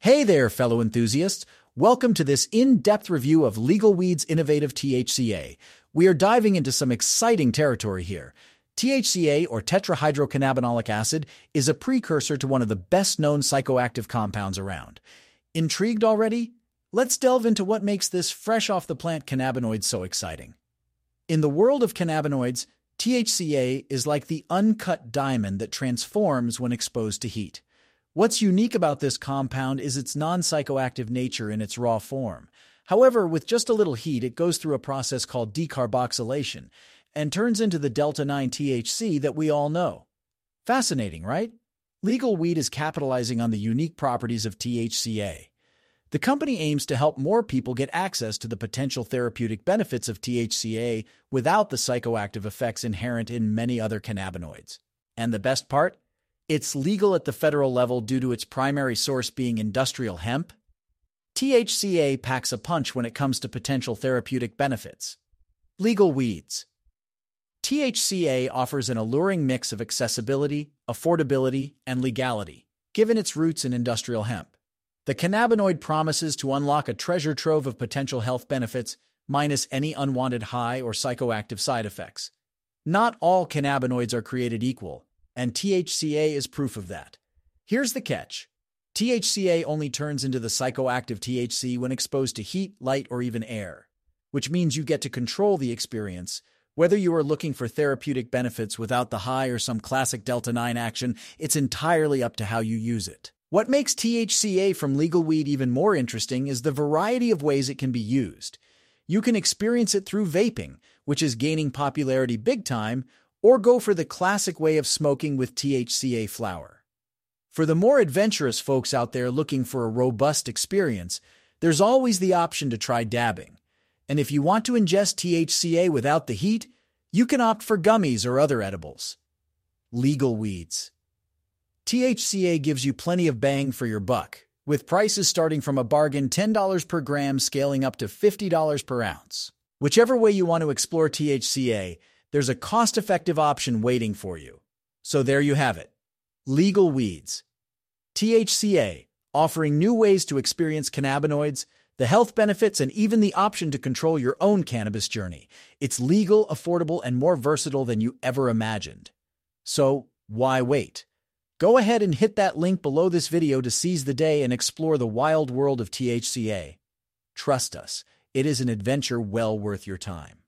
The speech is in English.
Hey there, fellow enthusiasts. Welcome to this in-depth review of Legal Weed's innovative THCA. We are diving into some exciting territory here. THCA, or tetrahydrocannabinolic acid, is a precursor to one of the best-known psychoactive compounds around. Intrigued already? Let's delve into what makes this fresh-off-the-plant cannabinoid so exciting. In the world of cannabinoids, THCA is like the uncut diamond that transforms when exposed to heat. What's unique about this compound is its non-psychoactive nature in its raw form. However, with just a little heat, it goes through a process called decarboxylation and turns into the delta-9 THC that we all know. Fascinating, right? Legal Weed is capitalizing on the unique properties of THCA. The company aims to help more people get access to the potential therapeutic benefits of THCA without the psychoactive effects inherent in many other cannabinoids. And the best part? It's legal at the federal level due to its primary source being industrial hemp. THCA packs a punch when it comes to potential therapeutic benefits. Legal Weeds. THCA offers an alluring mix of accessibility, affordability, and legality, given its roots in industrial hemp. The cannabinoid promises to unlock a treasure trove of potential health benefits, minus any unwanted high or psychoactive side effects. Not all cannabinoids are created equal, and THCA is proof of that. Here's the catch. THCA only turns into the psychoactive THC when exposed to heat, light, or even air, which means you get to control the experience. Whether you are looking for therapeutic benefits without the high or some classic delta-9 action, it's entirely up to how you use it. What makes THCA from Legal Weed even more interesting is the variety of ways it can be used. You can experience it through vaping, which is gaining popularity big time, or go for the classic way of smoking with THCA flower. For the more adventurous folks out there looking for a robust experience, there's always the option to try dabbing. And if you want to ingest THCA without the heat, you can opt for gummies or other edibles. Legal Weeds. THCA gives you plenty of bang for your buck, with prices starting from a bargain $10 per gram scaling up to $50 per ounce. Whichever way you want to explore THCA, there's a cost-effective option waiting for you. So there you have it. Legal Weeds. THCA, offering new ways to experience cannabinoids, the health benefits, and even the option to control your own cannabis journey. It's legal, affordable, and more versatile than you ever imagined. So, why wait? Go ahead and hit that link below this video to seize the day and explore the wild world of THCA. Trust us, it is an adventure well worth your time.